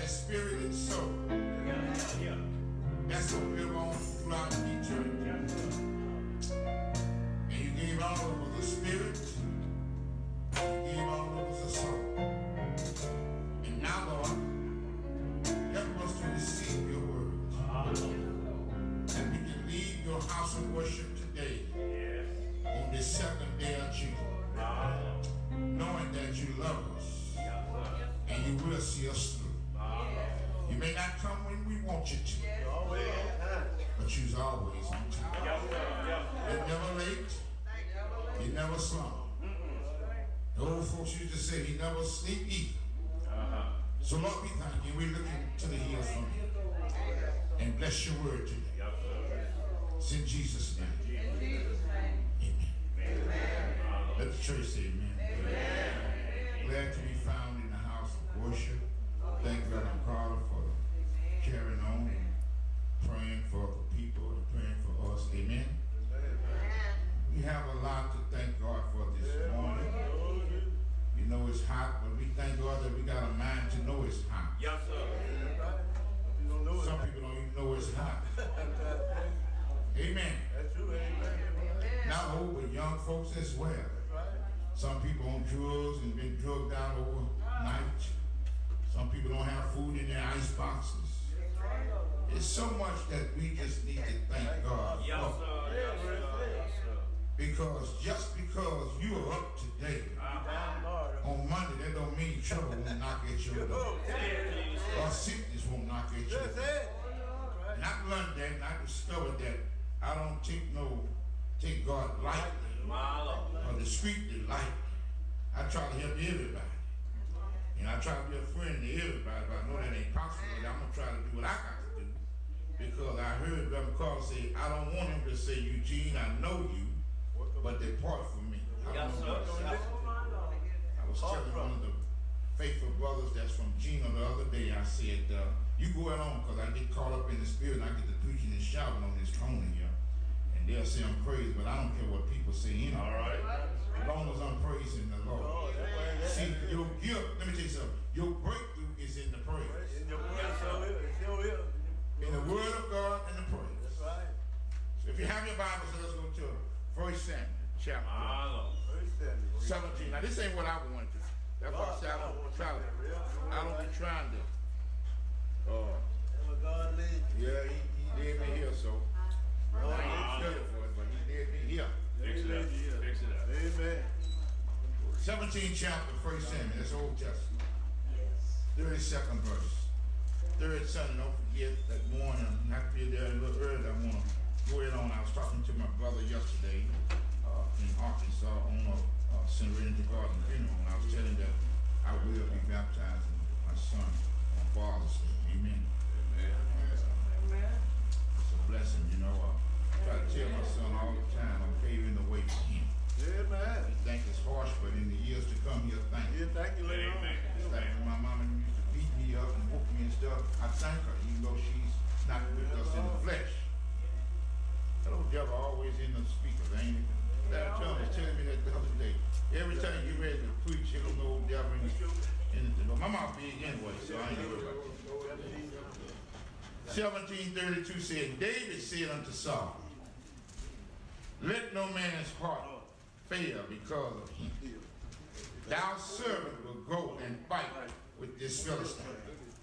that spirit and soul. That's what we live on throughout eternity. And you gave all of us a spirit. You gave all of us a soul. And now, Lord, help us to receive your words. And we can leave your house of worship today on this second day of June, knowing that you love us and you will see us through. You may not come when we want you to, but you're always on time. You're never late. You never slumber. The old folks used to say he never sleep either. So Lord, we thank you. We're looking to the hills from you. And bless your word today. It's in Jesus' name. Amen. Let the church say amen. Glad to be found in the house of worship. Thank Brother Carter for carrying on and praying for the people and praying for us. Amen. We have a lot to thank God for this morning. You know it's hot, but we thank God that we got a mind to know it's hot. Yes, sir. Some people don't even know it's hot. Amen. That's true. Amen. Not old, but young folks as well. Some people on drugs and been drugged out overnight. Some people don't have food in their ice boxes. It's so much that we just need to thank God for. Because just because you are up today on Monday, that don't mean trouble won't knock at your door. Or sickness won't knock at your door. And I've learned that and I discovered that I don't take God lightly or discreetly lightly. I try to help everybody. And I try to be a friend to everybody, but I know that ain't possible. But I'm going to try to do what I got to do. Because I heard Brother Carl say, I don't want him to say, Eugene, I know you, but depart from me. I was telling one of the faithful brothers that's from Gina the other day, I said, you go on, because I get caught up in the spirit and I get to preaching and shouting on this throne here. And they'll say I'm crazy, but I don't care what people say anyway. All right. As long as I'm praising the Lord. See, your gift, let me tell you something. Your breakthrough is in the praise. In the word, In the word of God and the praise. That's right. So if you have your Bible, so let's go to 1 Samuel chapter 17. Now this ain't what I wanted to. That's why I said I don't be trying to. Yeah, he did me here, so I ain't scared for it, but he did me here. Fix it up. Fix it up. Amen. 17th chapter, 1 Samuel, that's Old Testament. 32nd verse. Third Sunday, don't forget that morning, not to be there a little early, I want to go ahead on. I was talking to my brother yesterday in Arkansas on a St. Renata Garden funeral, and I was telling that I will be baptizing my son on Father's Day. Amen. It's a blessing, you know. I try to tell my son all the time, I'm paving the way for him. Amen. He think it's harsh, but in the years to come, he'll thank you. Thank you later on. It's like when my mama used to beat me up and whoop me and stuff, I thank her, even though she's not with us in the flesh. That old devil always in the speakers, ain't it? That John was telling me that the other day. Every time you ready to preach, you don't know old devil in the door. My mouth big anyway, so I ain't worried about it. 1732 said, David said unto Saul, let no man's heart fail because of him. Thou servant will go and fight with this Philistine.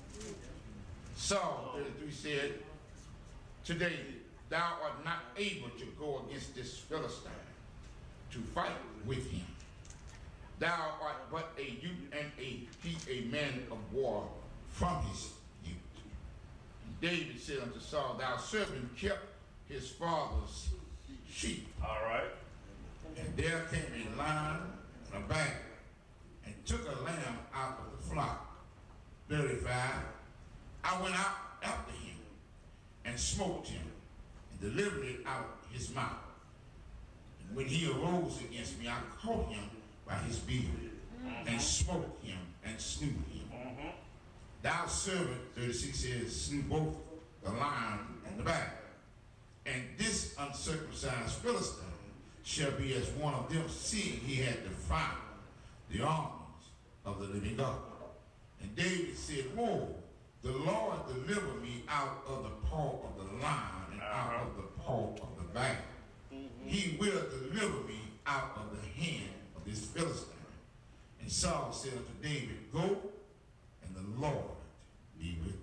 Saul 33 said, today thou art not able to go against this Philistine to fight with him. Thou art but a youth and he a man of war from his youth. And David said unto Saul, thou servant kept his father's sheep. All right. And there came a lion and a bear and took a lamb out of the flock. 35. I went out after him and smote him and delivered it out his mouth. And when he arose against me, I caught him by his beard and smote him and slew him. Thou servant, 36 says, slew both the lion and the bear. And this uncircumcised Philistine shall be as one of them, seeing he had defiled the armies of the living God. And David said, woe The Lord deliver me out of the paw of the lion and out of the paw of the bear. He will deliver me out of the hand of this Philistine. And Saul said unto David, go, and the Lord be with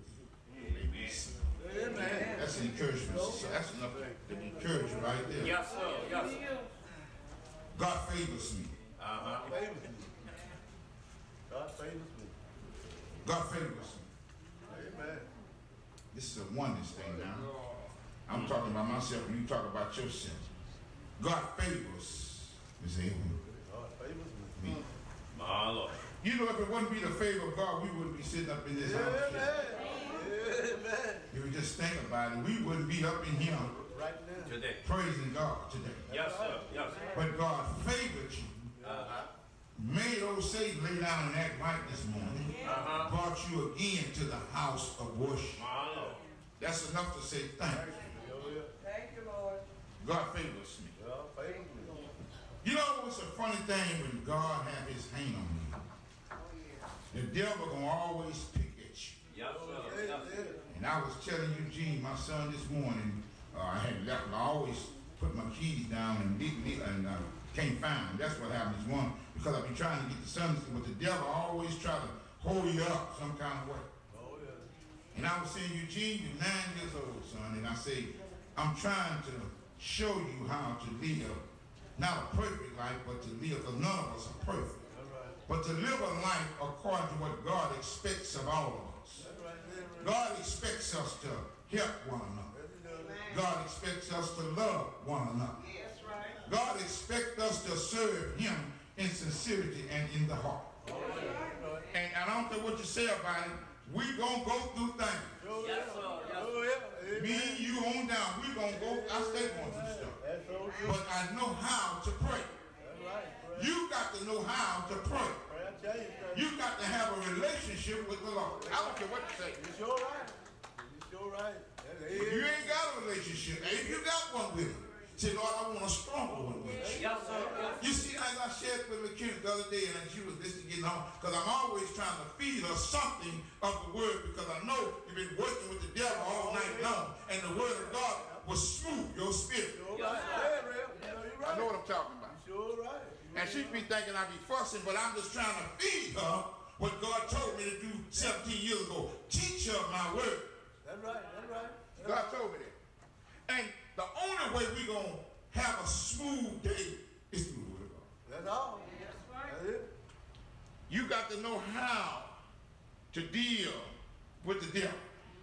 thee. Amen. Amen. That's an encouragement. That's enough to encourage you right there. Yes, sir. Yes, sir. God favors me. God favors me. God favors me. God favors me. Amen. This is a oneness thing now. I'm talking about myself and you talk about yourself. God favors Ms. Abraham. God favors me. My Lord. You know, if it wouldn't be the favor of God, we wouldn't be sitting up in this house. Amen. Amen. If you just think about it, we wouldn't be up in here Right now. Today. praising God today. Yes, sir. Yes, sir. But God favored you. Made old Satan lay down and act right this morning. Brought you again to the house of worship. My Lord. That's enough to say thank you. Thank you, Lord. God favors me. God favors me. You know, it's a funny thing when God have his hand on you. The devil gonna always pick at you. Yes, sir. Yes, sir. And I was telling Eugene, my son, this morning, I had left, I always put my keys down and can't find them. That's what happened this morning, because I be trying to get the sons, but the devil always try to hold you up some kind of way. Oh, yeah. And I was saying, Eugene, you're 9 years old, son, and I say, I'm trying to show you how to live, not a perfect life, but to live, because none of us are perfect. But to live a life according to what God expects of all of us. God expects us to help one another. God expects us to love one another. God expects us to serve him in sincerity and in the heart. And I don't care what you say about it, we gonna go through things. Yes, sir. Oh, yeah. Me and you on down, we gonna go, I stay going through stuff. That's so true. But I know how to pray. That's right. You got to know how to pray. Pray, I tell you, sir. You got to have a relationship with the Lord. I don't care what you say. It's your right. It's your right. That's If it. you ain't got a relationship, if you got one with him, say, Lord, I want a stronger one with you. Yes, sir. Yes, You see, as I shared with McKenna the other day, and she was listening getting on, because I'm always trying to feed her something of the word, because I know you've been working with the devil all night long, and the word of God will smooth your spirit. You're right. Yeah, real. You know you're right. I know what I'm talking about. Sure right. And she be thinking I be fussing, but I'm just trying to feed her what God told me to do 17 years ago. Teach her my word. That's right. That's right. God told me that. And the only way we going to have a smooth day is through the word of God. That's all. That's it. You got to know how to deal with the devil.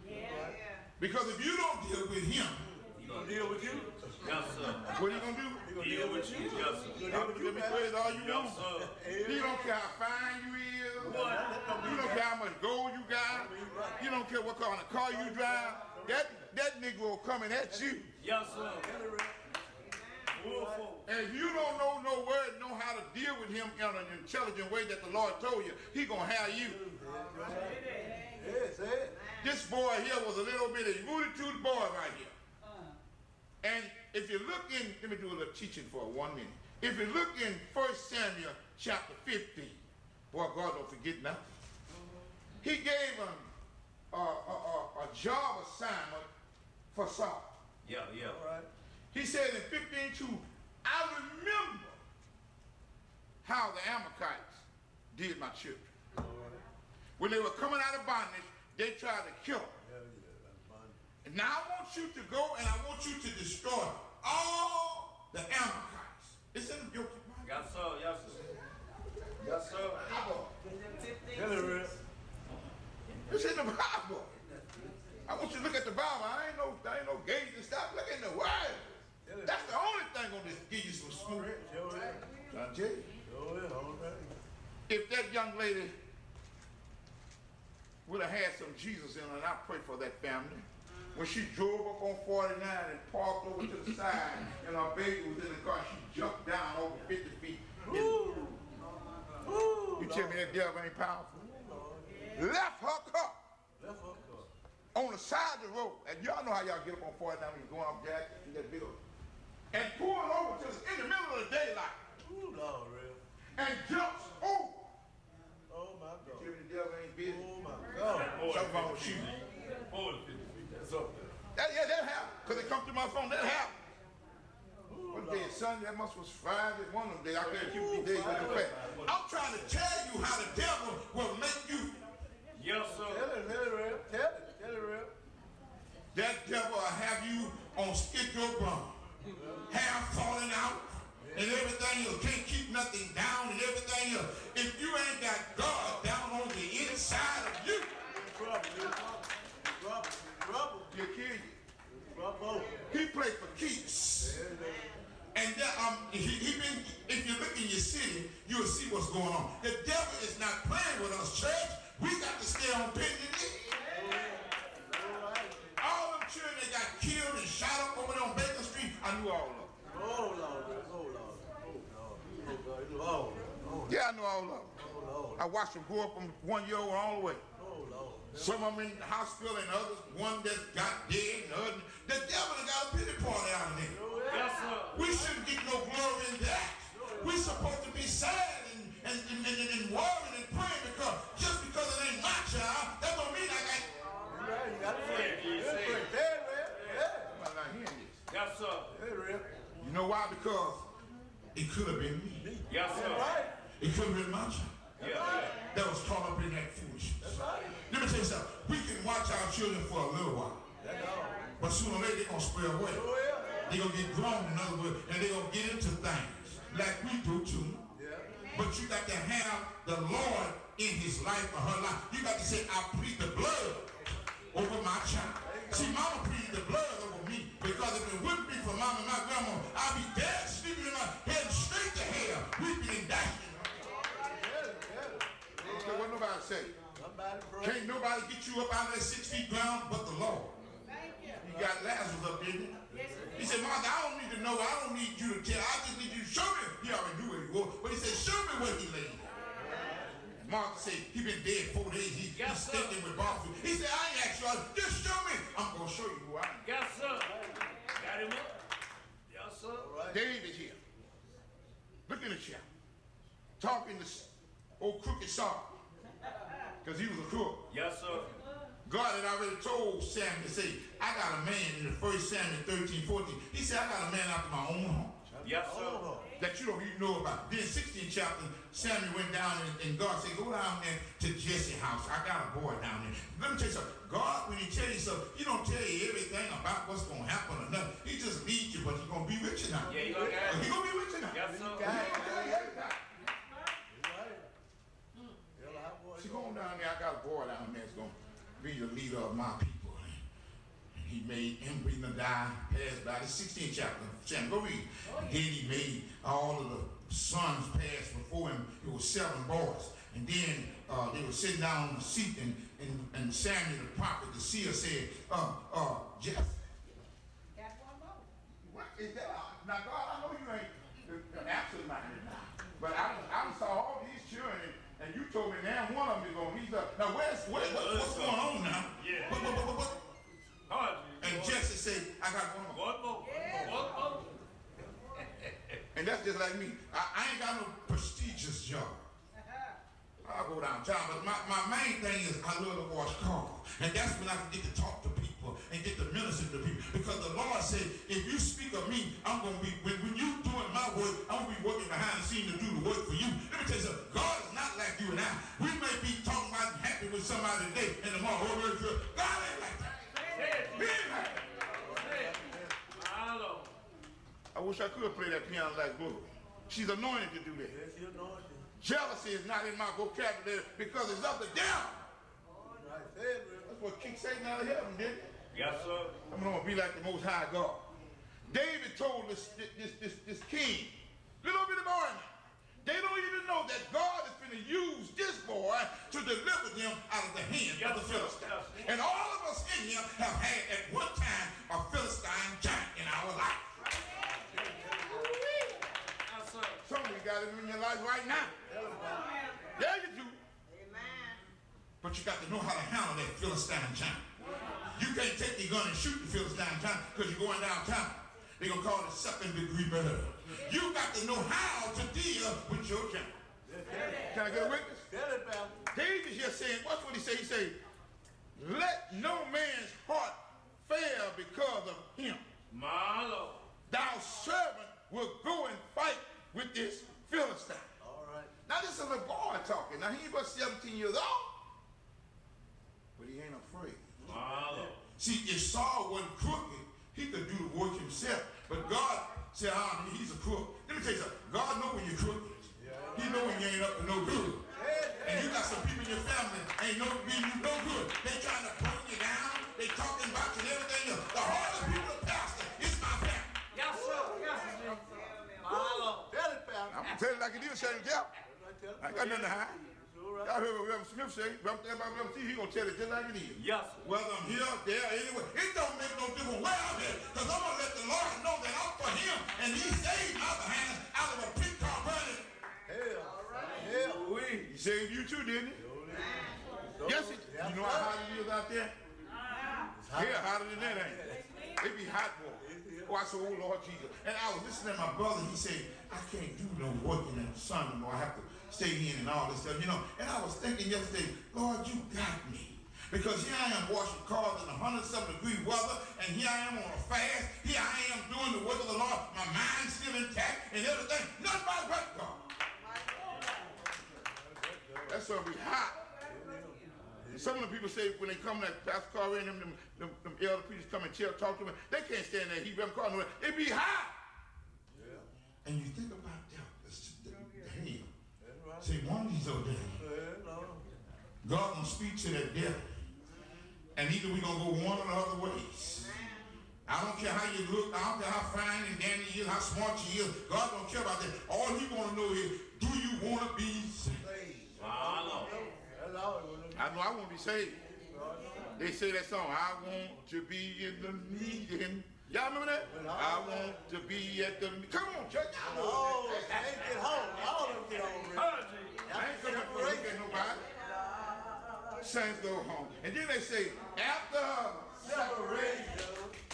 Because if you don't deal with him, He gonna deal with you. yes, sir. what are you going to do? He gonna Deal with you. Yes, sir. He gonna deal with you, Let me man. praise all you Yes, want. sir. He don't care how fine you is. You don't care how much gold you got. You don't care what kind of car you drive. That Negro coming at you. Yes, sir. Willful. And if you don't know no word, know how to deal with him in an intelligent way that the Lord told you, he gonna have you. Yes, yes. This boy here was a little bit of Rudy Toot boy right here. And if you look in, let me do a little teaching for 1 minute. If you look in 1 Samuel chapter 15, boy, God don't forget nothing. He gave him a job assignment for Saul. Yeah, yeah. All right. He said in 15:2, I remember how the Amalekites did my children. All right. When they were coming out of bondage, they tried to kill them. Yeah, that's fine. And now I want you to go and I want you to destroy all the Amalekites. It's in the guilty Bible. Yes, sir. Yes, sir. Yes, sir. Tell it real. It's in the Bible. I want you to look at the Bible. I ain't no gauge and stuff. Look in the word. That's the only thing gonna just give you some smooth. Sure is. Can I tell you? Sure is. All right. If that young lady would have had some Jesus in her, and I pray for that family. When she drove up on 49 and parked over to the side, and her baby was in the car, she jumped down over 50 feet. Ooh. Ooh. You tell me that devil ain't powerful? Left her car Left her car. on the side of the road, and y'all know how y'all get up on 49 when you're going off Jack, you that big old, and pulling over to in the middle of the daylight, Ooh, Lord, real. and jumps over. Oh, my You God. tell me the devil ain't busy? Oh, my God. Boy, So cell phone shoot. 40, 50 feet. That's up there. That happened. Because it come through my phone. That happened. What day is Sunday? That must was Friday. One of them days. I can't keep these days with the fact. I'm trying to tell you how the devil will make you. Yes, sir. Tell it real. Tell it real. That devil will have you on skid your bum. Hair falling out. And everything else. Can't keep nothing down and everything else. If you ain't got God down on the inside of you. Trouble. He'll kill you. Trouble. He played for keeps. And if you look in your city, you'll see what's going on. The devil is not playing with us, church. We got to stay on bending knee. All them children that got killed and shot up over there on Bacon Street, I knew all of them. Oh, Lord. Yeah, I knew all of them. I watched them grow up from 1 year old all the way. Some of them in the hospital and others, one that got dead and others. The devil got a pity party out of there. Yes, sir. We shouldn't get no glory in that. We're supposed to be sad and worried and praying just because it ain't my child, that don't mean I got. Right, you got to say it. I'm not hearing this. Yes, sir. You know why? Because it could have been me. Yes, sir. It could have been my child. Yeah. That was caught up in that foolishness. Let me tell you something. We can watch our children for a little while. But sooner or later, they're going to spread away. They're going to get grown, in other words, and they're going to get into things like we do too. But you got to have the Lord in his life or her life. You got to say, I plead the blood over my child. See, mama pleaded the blood over me because if it wouldn't be for mama and my grandma, I'd be dead, sleeping in my head straight to hell, weeping and dashing. What nobody say? Can't nobody get you up out of that 6 feet ground but the Lord. You got Lazarus up, didn't he? He said, Martha, I don't need to know. I don't need you to tell. I just need you to show me. He already knew where he was. But he said, show me where he lay. Martha said, he been dead 4 days. He's stinking with barbecue. He said, I ain't asked you. Just show me. I'm going to show you who I am. Yes, sir. Got him up. Yes, sir. David here. Look in the chair. Talking to old crooked Saul. Because he was a crook. Yes, sir. God had already told Samuel to say, I got a man in the 1 Samuel 13, 14. He said, I got a man after my own heart. Yes, sir. That you don't even know about. Then 16th chapter, Samuel went down and God said, go down there to Jesse's house. I got a boy down there. Let me tell you something. God, when he tell you something, he don't tell you everything about what's going to happen or nothing. He just leads you, but he's going to be rich enough. Yeah, he's going to be rich enough. Yes, sir. See, going down there, I got a boy down there that's going to be the leader of my people. And he made Embri-Nadai pass by the 16th chapter. Sam, go read. Then he made all of the sons pass before him. It was 7 boys. And then they were sitting down on the seat, and Samuel the prophet, the seer, said, Jeff. What is that? Now, God, I know you ain't absent-minded now. But I saw all these children, and you told me now one of them is going to meet up. Now, what's going on now? Yeah. What? And Jesse said, I got one more. One more. One more. And that's just like me. I ain't got no prestigious job. I'll go downtown, but my main thing is I love to wash cars. And that's when I can get to talk to people and get to minister to people. Because the Lord said, if you speak of me, I'm going to be, when you doing my work, I'm going to be working behind the scene to do the work for you. Let me tell you something. God is not like you and I. We may be talking about happy with somebody today, and tomorrow, God ain't like that. He ain't like that. I wish I could play that piano like Glory. She's anointed to do that. Yes, you're anointed. Jealousy is not in my vocabulary because it's of the devil. Right. That's what kicked Satan out of heaven, didn't it? Yes, sir. I'm going to be like the Most High God. David told this king, little bitty boy, they don't even know that God is going to use this boy to deliver them out of the hands of the Philistines. And all of us in here have had at one time a Philistine giant in our life. Some of you got it in your life right now. Yeah, you do. Amen. But you got to know how to handle that Philistine giant. You can't take your gun and shoot the Philistine giant because you're going downtown. They're going to call it second-degree murder. You got to know how to deal with your giant. Can I get a witness? David here saying, watch what he say. He say, let no man's heart fail because of him. My Lord. Thou servant will go and fight with this Philistine. All right. Now this is a little boy talking. Now he ain't but 17 years old, but he ain't afraid. My Lord. See, if Saul wasn't crooked, he could do the work himself. But God said, he's a crook. Let me tell you something. God knows when you're crooked. He knows when you ain't up to no good. And you got some people in your family ain't no good. They trying to bring you down. They talking about you and everything else. The hardest people to pastor is my family. Yes, sir. Yes, sir. My Lord. Tell it, pal. I'm gonna tell it like it is, Shane Jeff. I ain't got nothing to hide. Y'all heard what Reverend Smith say. Reverend T, he gonna tell it just like it is. Yes, sir. Whether I'm here, there, anywhere, it don't make no difference where I'm at. Because I'm gonna let the Lord know that I'm for him and he saved my behind out of a pit car burning. Hell. Hell. He saved you too, didn't he? Yes, you know how hot it is out there? Yeah, hotter than that, ain't it? It be hot, boy. Oh, I said, oh, Lord Jesus. And I was listening to my brother. He said, I can't do no working in the sun anymore. I have to stay in and all this stuff, you know. And I was thinking yesterday, Lord, you got me. Because here I am washing cars in 107-degree weather, and here I am on a fast. Here I am doing the work of the Lord. My mind's still intact and everything. Nothing but God. That's why we hot. And some of the people say when they come, that Pastor Corey and them elder preachers come and talk to them, they can't stand there. He them car nowhere. It be hot. Yeah. And you think about that, the hell. Right. See, one of these old days, God gonna speak to that devil, and either we gonna go one or the other ways. I don't care how you look. I don't care how fine and dandy you is, how smart you is. God don't care about that. All he wanna know is, do you wanna be saved? I know I want to be saved. They say that song, I want to be in the meeting. Y'all remember that? I want to be at the meeting. Come on, church. Oh, I ain't get home. All of them get home. I ain't coming to look at nobody. Saints go home. And then they say, after separation,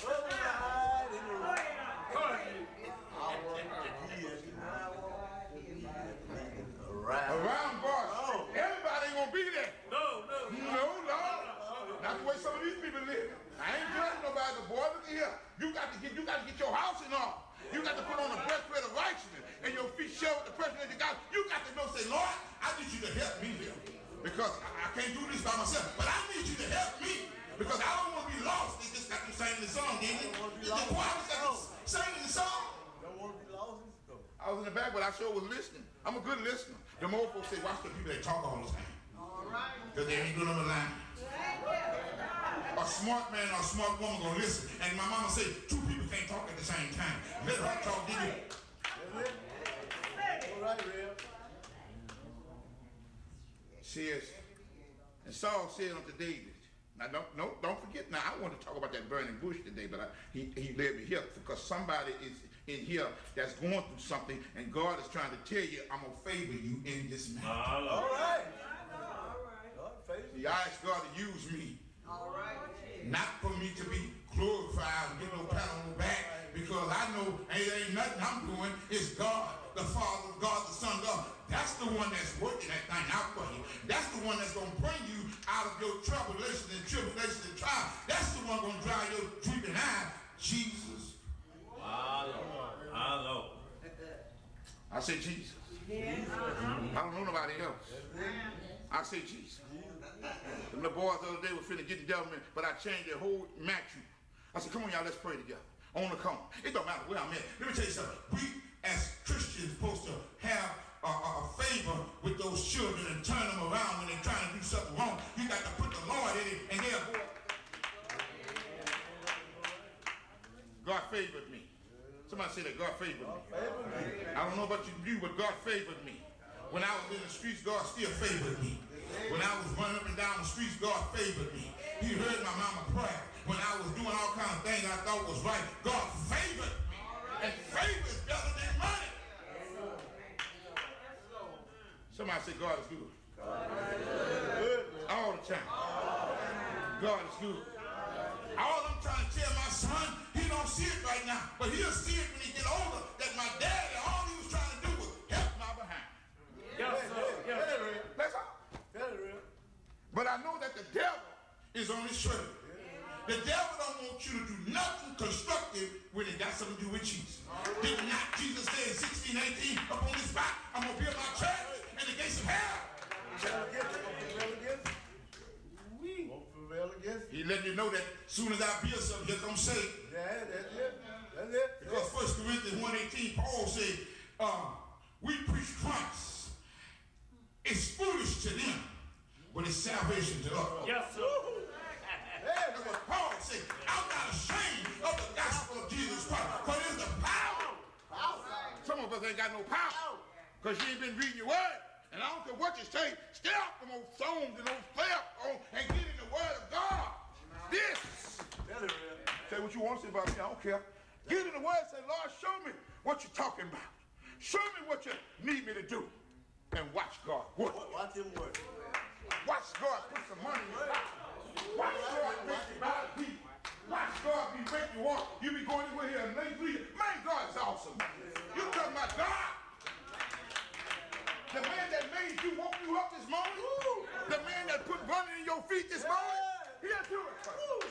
around bars. Everybody ain't gonna be there. No. That's the way some of these people live. I ain't judging nobody, but boy, look at here. You got to get your house in order. You got to put on the breastplate of righteousness and your feet show with the person that you got. You got to know, say, Lord, I need you to help me here. Because I can't do this by myself. But I need you to help me. Because I don't want to be lost. They just got to sing the song, didn't they? The choir just got to sing the song. Don't want to be lost. I was in the back, but I sure was listening. I'm a good listener. The more folks say, watch the people that talk all the time. All right. Because they ain't good on the line. A smart man or a smart woman gonna listen. And my mama said, two people can't talk at the same time. Let her talk, did you? All right, Real. Says, and Saul said unto David, now don't forget, now I want to talk about that burning bush today, but he led me here because somebody is in here that's going through something, and God is trying to tell you, I'm going to favor you in this matter. All right. See, I asked God to use me. All right. Not for me to be glorified and get no pat on the back, because I know ain't nothing I'm doing. It's God, the Father, God, the Son, God. That's the one that's working that thing out for you. That's the one that's going to bring you out of your tribulation and trial. That's the one going to dry your drooping eye. Jesus. Hello. I say Jesus. I don't know nobody else. I say Jesus. Them little boys the other day were finna get the government, but I changed their whole match. I said, come on, y'all, let's pray together. On the come. It don't matter where I'm at. Let me tell you something. We, as Christians, supposed to have a favor with those children and turn them around when they're trying to do something wrong. You got to put the Lord in it, and they'll go. God favored me. Somebody say that God favored me. I don't know about you, but God favored me. When I was in the streets, God still favored me. When I was running up and down the streets, God favored me. He heard my mama pray. When I was doing all kinds of things I thought was right, God favored me. And favor is better than money. Somebody say God is good. All the time. God is good. All I'm trying to tell my son, he don't see it right now, but he'll see it when he get older, that my daddy, all he was trying to do was help my behind. Yes, sir. That's all. But I know that the devil is on his shoulder. The devil don't want you to do nothing constructive when it got something to do with Jesus. Did not Jesus say in 16:18, upon this rock, I'm going to build my church, and the gates of hell Won't prevail against He letting you know that as soon as I build something, here comes Satan. Yeah, that's it. That's it. Because 1 Corinthians 1:18, Paul said, we preach Christ. It's foolish to them, but it's salvation to us. Yes, sir. That's what Paul said. I'm not ashamed of the gospel of Jesus Christ, but it's the power. Some of us ain't got no power because you ain't been reading your word. And I don't care what you say, stay off from those songs and those thefts and get in the word of God. This. Say what you want to say about me, I don't care. Get in the word and say, Lord, show me what you're talking about. Show me what you need me to do. And watch God work. Watch him work. Watch God put some money in your pocket. Watch God make you buy people. Watch God be make you walk. You be going over here and man, God is awesome. You talking about God. The man that made you, woke you up this morning. The man that put running in your feet this morning. He'll do it for you.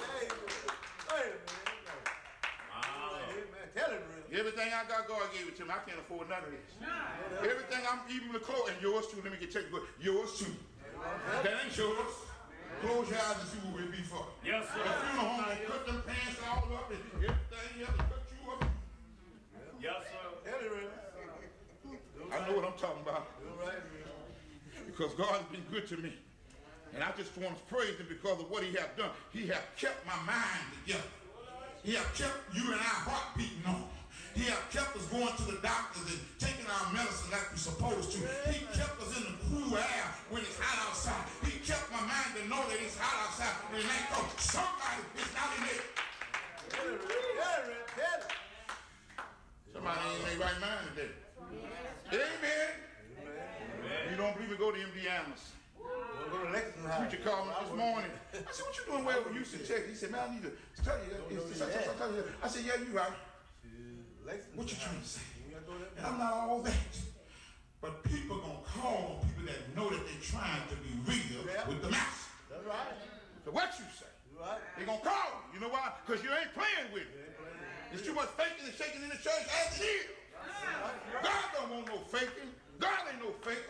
Amen. Tell him real. Everything I got, God gave it to me. I can't afford none of this. Everything I'm even the clothes, and yours too. Let me get checked. Yours too. That ain't yours. Close your eyes and see what we'll be for. Yes, sir. The funeral home will cut them pants all up and everything else and cut you up. Yes, sir. Tell him real. I know what I'm talking about. You're right, real. Because God has been good to me. And I just want to praise him because of what he has done. He has kept my mind together. He has kept you and our heart beating on. He has kept us going to the doctors and taking our medicine like we're supposed to. He kept us in the cool air when it's hot outside. He kept my mind to know that it's hot outside and it ain't cold. Somebody is not in it. Tell him real. Tell him. Somebody ain't in their right mind today. Amen. You don't believe it, go to MD Amos. We'll go to Lexington High. Preacher called me this morning. I said, what you doing well with Houston, Texas? He said, man, I need to study. I said, yeah, you right. What you trying to say? And I'm not all that. But people gonna call on people that know that they're trying to be real with the master. That's right. So what you say? You're right. They gonna call you. You know why? Because you ain't playing with it. There's too much faking and shaking in the church as it is. God don't want no faking. God ain't no faker.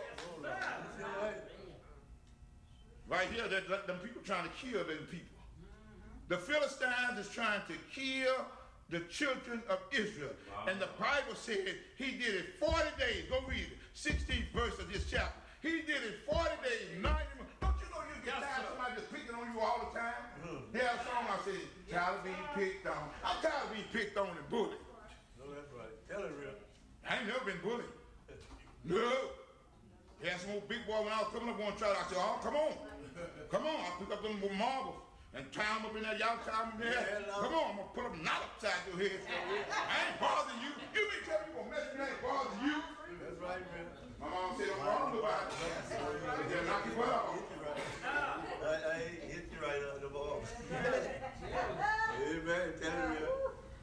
Right here, them people trying to kill them people. The Philistines is trying to kill the children of Israel. And the Bible said he did it 40 days. Go read it. 16th verse of this chapter. He did it 40 days, 90 months. Don't you know you get tired of somebody just picking on you all the time? There's a song I said, tired of being picked on. I'm tired of being picked on and bullied. No, that's right. Tell it real. I ain't never been bullied. No. Had some old big boy when I was coming up going to try it. I said, oh, come on. Come on. I pick up them marbles and tie them up in there. Y'all tie them in there. Come on. I'm going to put them knot upside your head. I ain't bothering you. You mean tell me you going to mess with me? I ain't bothering you. That's right, man. My mom said, don't bother nobody. They'll knock your butt off. I hit you right on the ball. Amen. Tell it real.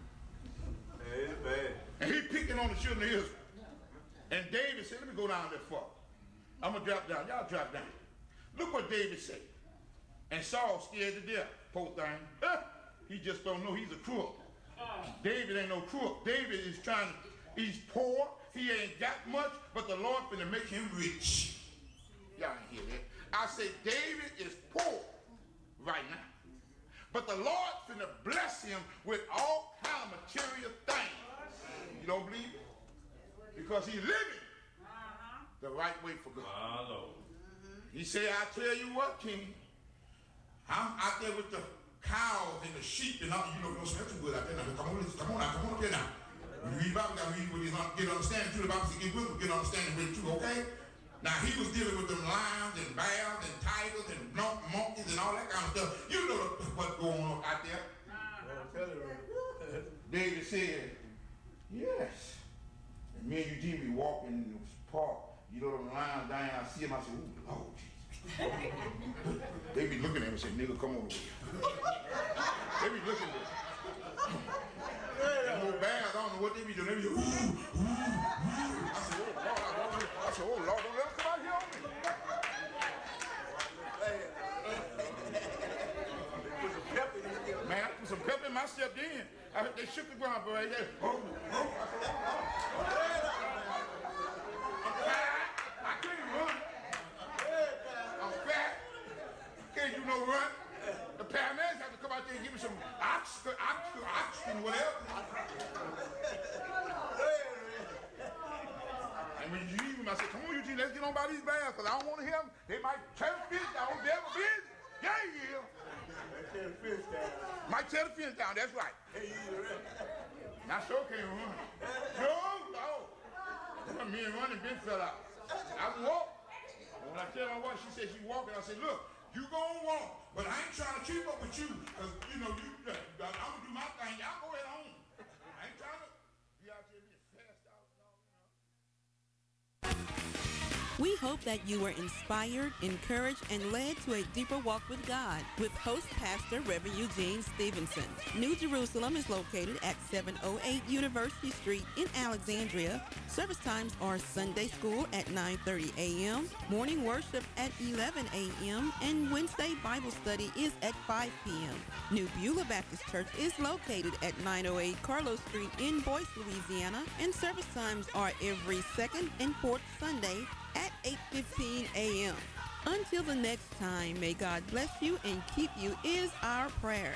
Amen. And he picking on the children of Israel. And David said, let me go down there for I'm going to drop down. Y'all drop down. Look what David said. And Saul scared to death, poor thing. He just don't know he's a crook. David ain't no crook. David is he's poor. He ain't got much, but the Lord finna make him rich. Y'all ain't hear that. I said David is poor right now. But the Lord finna bless him with all kind of material things. You don't believe it? Because he's living the right way for God. He said, I tell you what, King, I'm out there with the cows and the sheep and all, you know, don't smell too good out there. Now, come on up here now. When you read the Bible, you gotta read with his get understanding too. The Bible says get with him, get understanding with it too, okay? Now he was dealing with them lions and bears and tigers and monkeys and all that kind of stuff. You know what's going on out there. David said, yes. And me and Eugene be walking in the park. You know them lions down, I see them, I say, ooh, Lord Jesus. They be looking at me and say, nigga, come on over here. They be looking at me. And no bears, I don't know what they be doing. They be ooh, ooh, ooh. I said, oh Lord, don't let them come out here on me. stepped in, they shook the ground, but right there, I'm fat. I couldn't run. I'm fat. Can't do no run. The paramedics have to come out there and give me some oxygen, whatever. And when you leave him, I said, come on, Eugene, let's get on by these bags, because I don't want to hear them. They might tear the fence down. Devil busy. Yeah, yeah. Tear the fence down. Might tear the fence down, that's right. I sure can't run. No. Me and Ronnie been fell out. I walk. When I tell my wife, she said she walking, I said, look, you gonna walk, but I ain't trying to keep up with you, because, I'm gonna do my thing. Y'all go ahead home. I ain't trying to be out here being fast out. We hope that you were inspired, encouraged, and led to a deeper walk with God with host pastor Reverend Eugene Stevenson. New Jerusalem is located at 708 University Street in Alexandria. Service times are Sunday school at 9:30 a.m., morning worship at 11 a.m., and Wednesday Bible study is at 5 p.m. New Beulah Baptist Church is located at 908 Carlos Street in Boyce, Louisiana, and service times are every second and fourth Sunday at 8:15 a.m. Until the next time, may God bless you and keep you is our prayer.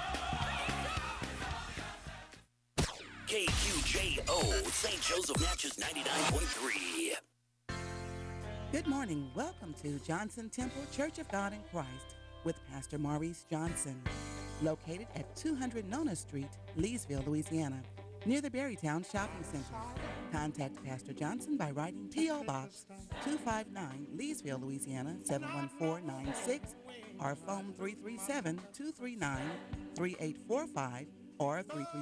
KQJO, St. Joseph Natchez 99.3. Good morning. Welcome to Johnson Temple Church of God in Christ with Pastor Maurice Johnson, located at 200 Nona Street, Leesville, Louisiana, near the Berrytown Shopping Center. Contact Pastor Johnson by writing P.O. Box 259, Leesville, Louisiana 71496, or phone 337-239-3845 or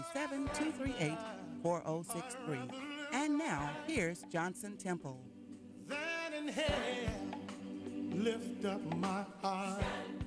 337-238-4063. And now, here's Johnson Temple. That in hell, lift up my heart.